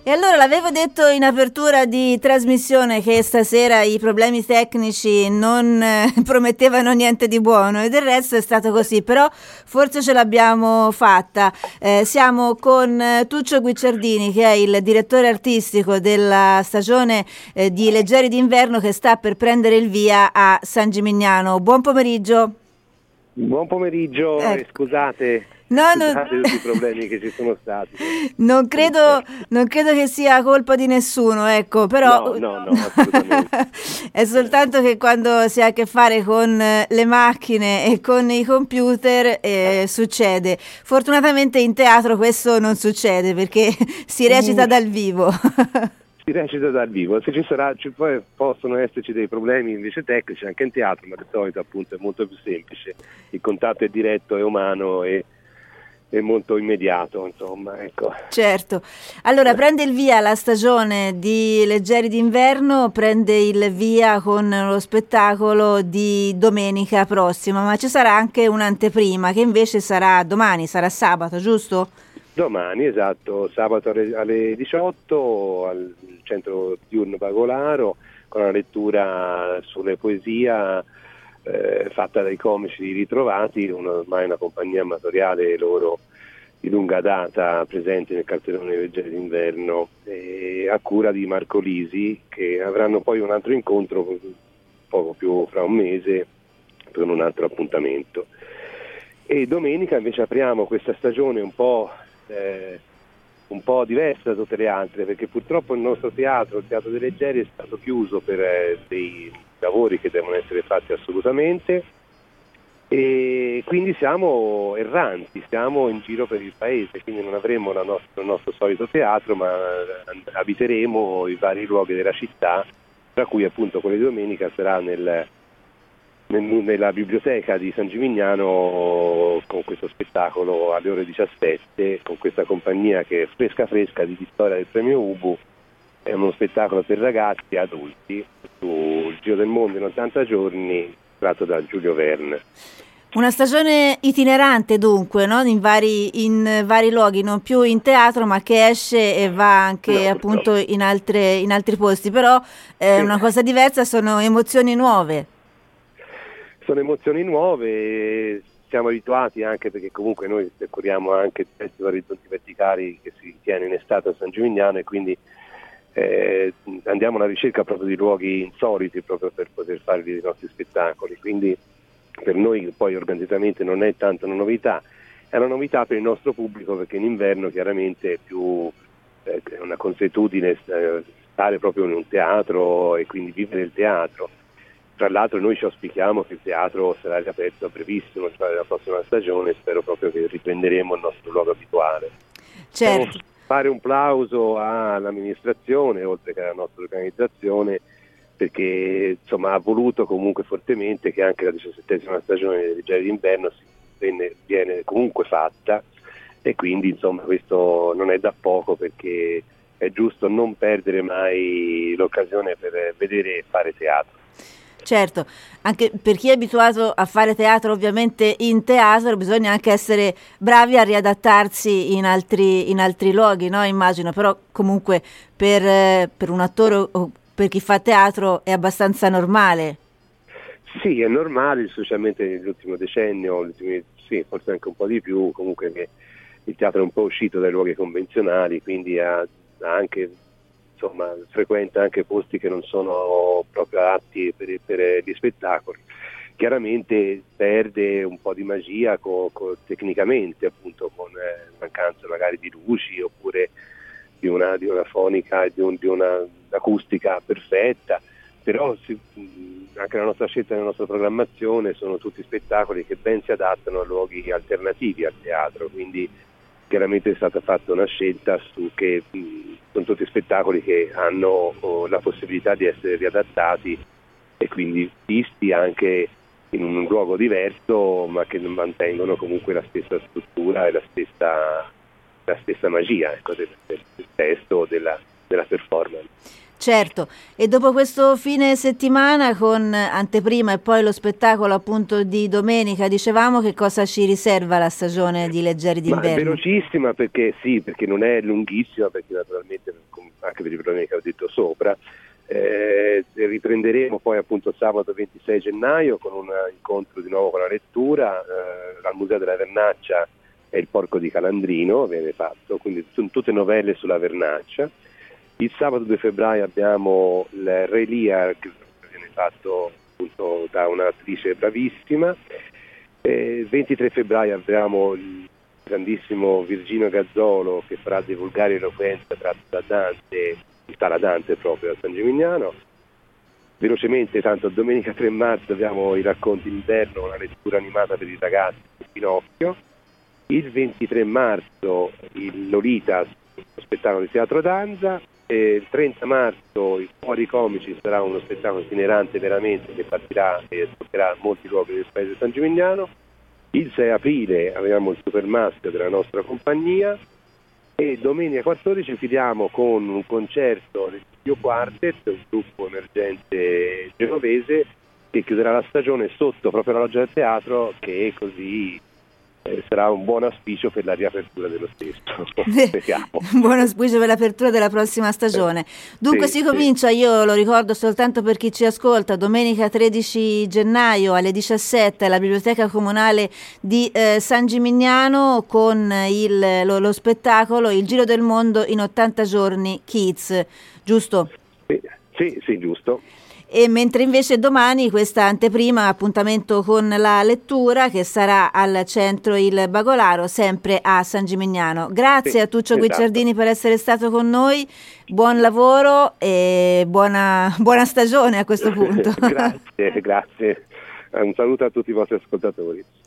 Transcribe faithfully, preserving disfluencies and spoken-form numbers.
E allora l'avevo detto in apertura di trasmissione che stasera i problemi tecnici non eh, promettevano niente di buono e del resto è stato così, però forse ce l'abbiamo fatta. Eh, siamo con eh, Tuccio Guicciardini, che è il direttore artistico della stagione eh, di Leggeri d'inverno che sta per prendere il via a San Gimignano. Buon pomeriggio. Buon pomeriggio ecco. e scusate. No, Scusate non... tutti i problemi che ci sono stati. Non credo, non credo che sia colpa di nessuno, ecco, però no, no, no, assolutamente. È soltanto che quando si ha a che fare con le macchine e con i computer eh, succede. Fortunatamente in teatro questo non succede perché si recita dal vivo. Si recita dal vivo, se ci sarà, ci poi possono esserci dei problemi invece tecnici anche in teatro, ma di solito appunto è molto più semplice, il contatto è diretto, è umano e è molto immediato, insomma, ecco. Certo. Allora, prende il via la stagione di Leggeri d'inverno, prende il via con lo spettacolo di domenica prossima, ma ci sarà anche un'anteprima che invece sarà domani, sarà sabato, giusto? Domani, esatto, sabato alle diciotto al centro diurno Bagolaro, con una lettura sulle poesie Eh, fatta dai comici ritrovati, una, ormai una compagnia amatoriale loro di lunga data presente nel cartellone Leggeri d'inverno, eh, a cura di Marco Lisi, che avranno poi un altro incontro poco più fra un mese per un altro appuntamento. E domenica invece apriamo questa stagione un po' eh, un po' diversa da tutte le altre, perché purtroppo il nostro teatro, il Teatro dei Leggeri, è stato chiuso per eh, dei lavori che devono essere fatti assolutamente e quindi siamo erranti, siamo in giro per il paese, quindi non avremo la nostra, il nostro solito teatro, ma abiteremo i vari luoghi della città, tra cui appunto quello di domenica sarà nel, nel, nella biblioteca di San Gimignano con questo spettacolo alle ore diciassette, con questa compagnia che è fresca fresca di Storia del Premio Ubu. È uno spettacolo per ragazzi e adulti sul Giro del Mondo in ottanta giorni, tratto da Giulio Verne. Una stagione itinerante dunque, no? in, vari, in vari luoghi, non più in teatro, ma che esce e va anche no, appunto in, altre, in altri posti, però è eh, una cosa diversa, sono emozioni nuove. Sono emozioni nuove, siamo abituati anche perché comunque noi decorriamo anche il Festival Orizzonti Verticali che si tiene in estate a San Gimignano e quindi Eh, andiamo alla ricerca proprio di luoghi insoliti proprio per poter fare i nostri spettacoli, quindi per noi poi organizzatamente non è tanto una novità, è una novità per il nostro pubblico perché in inverno chiaramente è più eh, è una consuetudine eh, stare proprio in un teatro e quindi vivere il teatro. Tra l'altro noi ci auspichiamo che il teatro sarà riaperto a brevissimo, cioè la prossima stagione, spero proprio che riprenderemo il nostro luogo abituale. Certo. Siamo fare un plauso all'amministrazione oltre che alla nostra organizzazione perché insomma ha voluto comunque fortemente che anche la diciassettesima stagione dei Leggeri d'inverno si viene, viene comunque fatta e quindi insomma questo non è da poco perché è giusto non perdere mai l'occasione per vedere e fare teatro. Certo, anche per chi è abituato a fare teatro ovviamente in teatro bisogna anche essere bravi a riadattarsi in altri, in altri luoghi, no? Immagino, però comunque per, eh, per un attore o per chi fa teatro è abbastanza normale. Sì, è normale, specialmente nell'ultimo decennio, ultimi, sì, forse anche un po' di più, comunque che il teatro è un po' uscito dai luoghi convenzionali, quindi ha, ha anche... insomma frequenta anche posti che non sono proprio adatti per, per gli spettacoli. Chiaramente perde un po' di magia co, co, tecnicamente appunto con eh, mancanza magari di luci oppure di una, di una fonica di, un, di una acustica perfetta, però si, anche la nostra scelta nella nostra programmazione sono tutti spettacoli che ben si adattano a luoghi alternativi al teatro, quindi chiaramente è stata fatta una scelta su che mh, sono tutti spettacoli che hanno oh, la possibilità di essere riadattati e quindi visti anche in un luogo diverso ma che mantengono comunque la stessa struttura e la stessa, la stessa magia ecco, del, del testo o della, della performance. Certo, e dopo questo fine settimana con anteprima e poi lo spettacolo appunto di domenica, dicevamo che cosa ci riserva la stagione di Leggeri d'inverno? Ma è velocissima perché sì, perché non è lunghissima, perché naturalmente anche per i problemi che ho detto sopra. Eh, riprenderemo poi appunto sabato ventisei gennaio con un incontro di nuovo con la lettura eh, al Museo della Vernaccia e il Porco di Calandrino viene fatto, quindi sono tutte novelle sulla Vernaccia. Il sabato due febbraio abbiamo il Re Lear che viene fatto appunto da un'attrice bravissima. Il ventitré febbraio abbiamo il grandissimo Virginio Gazzolo che farà dei volgari eloquenza tratto da Dante, sta Dante proprio a San Gimignano. Velocemente, tanto domenica tre marzo abbiamo i racconti d'inverno, una lettura animata per i ragazzi di Pinocchio. Il ventitré marzo il Lolita, lo spettacolo di teatro danza. E il trenta marzo il Fuori Comici sarà uno spettacolo itinerante veramente che partirà e toccherà molti luoghi del paese di San Gimignano. Il sei aprile abbiamo il Super Maschio della nostra compagnia e domenica quattordici chiudiamo con un concerto del Studio Quartet, un gruppo emergente genovese che chiuderà la stagione sotto proprio la loggia del teatro, che così eh, sarà un buon auspicio per la riapertura dello stesso. Un buon auspicio per l'apertura della prossima stagione. Dunque sì, si comincia, sì. Io lo ricordo soltanto per chi ci ascolta, domenica tredici gennaio alle diciassette alla Biblioteca Comunale di eh, San Gimignano con il, lo, lo spettacolo Il Giro del Mondo in ottanta giorni Kids, giusto? Sì, sì, sì, giusto. E mentre invece domani questa anteprima appuntamento con la lettura che sarà al centro Il Bagolaro, sempre a San Gimignano. Grazie sì, a Tuccio esatto. Guicciardini per essere stato con noi, buon lavoro e buona, buona stagione a questo punto. Grazie, grazie. Un saluto a tutti i vostri ascoltatori.